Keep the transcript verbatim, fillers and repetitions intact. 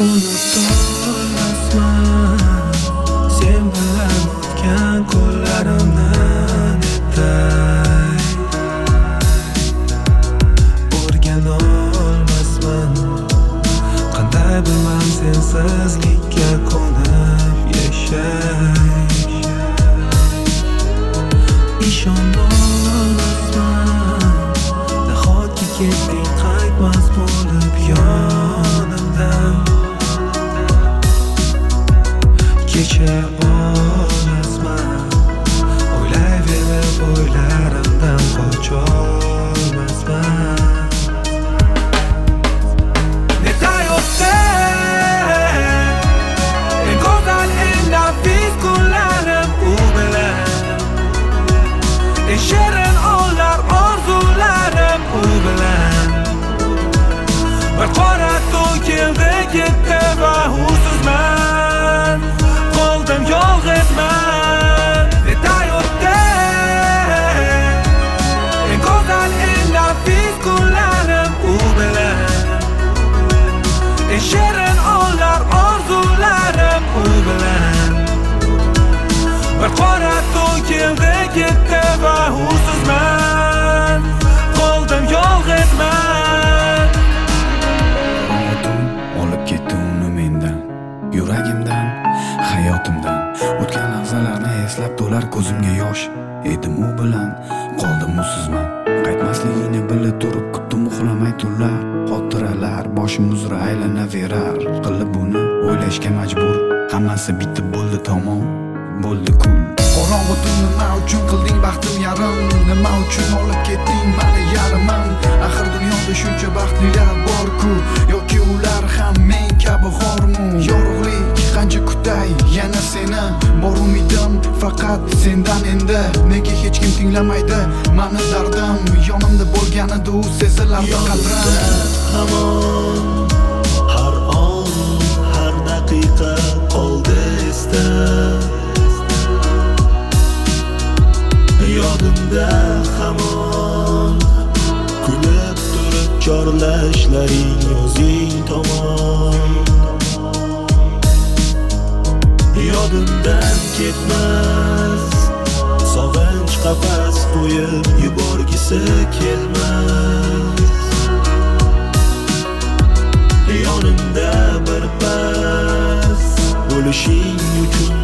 Unutolmasman sen bilan o'tgan kunlarimni netay. O'rganolmasman qanday bilmam sensizlikka ko'nib yashay. Ishonolmasman nahotki ketding qaytmas bo'lib yonimdan. Kecha olmasman o'ylayverib o'ylarimdan qocholmasman. Netay o'tdi eng go'zal eng nafis kunlarim u bilan. Eng shirin onlar orzularim u bilan. Bir qora to'y keldi ketdi va usizman qoldim yolg'izman. Netay o'tdi eng go'zal eng nafis kunlarim u bilan. Eng shirin onlar orzularim u bilan. Bir qora to'y keldi ketdi va usizman qoldim yolg'izman. Onadim olib ketdi uni mendan, yuragimdan, hayotimdan. O'tgan lahzalarni eslab to'lar ko'zimga yosh. Edim u bilan, qoldim usizman. Qaytmasligini bilib turib kutdim uxlamay tunlar. Xotiralar boshim uzra aylanaverar. Qilib buni o'ylashga majbur. Hammasi bitib bo'ldi tamom, bo'ldi kul. Qorong'u tun nima uchun qilding baxtim yarim? Nima uchun olib ketding meni yarimam? Axir dunyoda shuncha baxtlilar bor-ku, yoki ular ham men kabi xormi? Yorug'lik qancha kutay yana seni, bor umidim faqat sendan endi. Nega hech kim tinglamaydi meni dardim? Yonimda bo'lganida u sezilardi qadrim. Hamon har on har daqiqa qoldi esda. Yodimda hamon kulib turib chorlashlaring o'zing tomon. Yodimdan ketmas sog'inch qafas qo'yib yuborgisi kelmas. Yonimda bir pas bo'lishing uchun